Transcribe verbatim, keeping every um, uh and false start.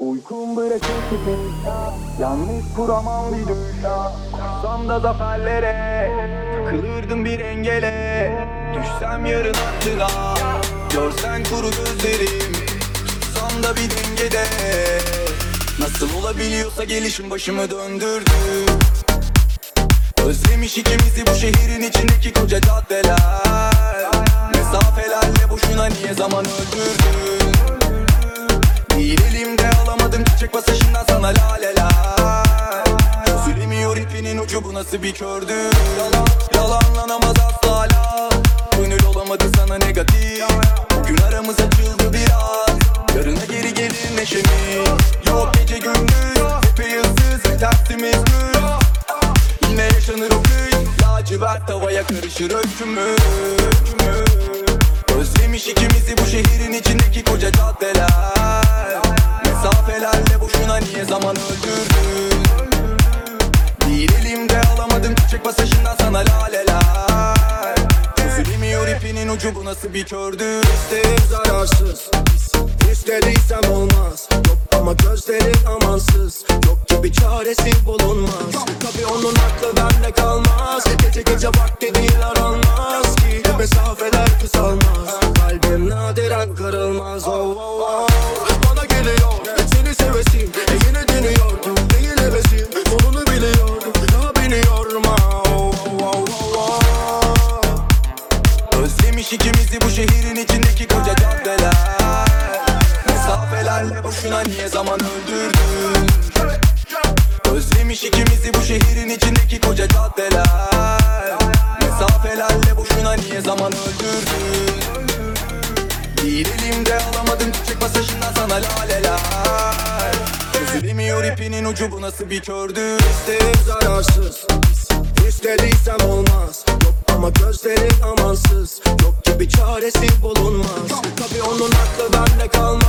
Uykum bırakır gitmeyişa, yalnız kuramam bir düşa. Kursam da zaferlere, takılırdım bir engele. Düşsem yarın hattıra, görsen kuru gözlerim. Tutsam da bir dengede. Nasıl olabiliyorsa gelişim başımı döndürdü. Özlemiş ikimizi bu şehrin içindeki koca caddeler. Mesafelerle boşuna niye zaman öldürdün? Değil elimde alamadım çiçek pasajından sana laleler. Çözülemiyor ipinin ucu, bu nasıl bir kördü? Yalan, yalanlanamaz asla hala. Gönül olamadı sana negatif. Bugün aramız açıldı biraz. Yarına geri gelir neşemiz. Yok gece gündüz, epeyilsiz ve tersimiz düz. Yine yaşanır o gün, lacivert havaya karışır öykümüz. Özlemiş ikimizi bu şehrin içindeki koca caddeler. Mesafelerle boşuna niye zaman öldürdün? Değil elimde alamadım çiçek pasajından sana laleler. Çözülemiyor ipinin ucu, bu nasıl bir kördü? İsteğim zararsız, İstediysem olmaz. Yok ama gözlerin amansız. Yok gibi çaresi bulunmaz. Tabii onun aklı bende kalmaz. Gece gece vakti değil aranmaz ki. Mesafeler kısalmaz. Kalbim nadiren kırılmaz. Oh, oh, oh. Bana geliyor seni sevesim, e yine deniyordum. Değil hevesim, sonunu biliyordum. Daha beni yorma. Oh, oh, oh, oh. Özlemiş ikimizi bu şehrin içindeki koca caddeler. Mesafelerle boşuna niye zaman öldürdün? Özlemiş ikimizi bu şehrin içindeki koca caddeler. Mesafelerle boşuna niye zaman öldürdün? Değil elimde alamadım çiçek pasajından sana laleler. Çözülemiyor ipinin ucu, bu nasıl bir kördü? İsteğim zararsız, İstediysem olmaz. Yok ama gözlerin amansız. Yok gibi çaresi bulunmaz. Tabii onun aklı bende kalmaz.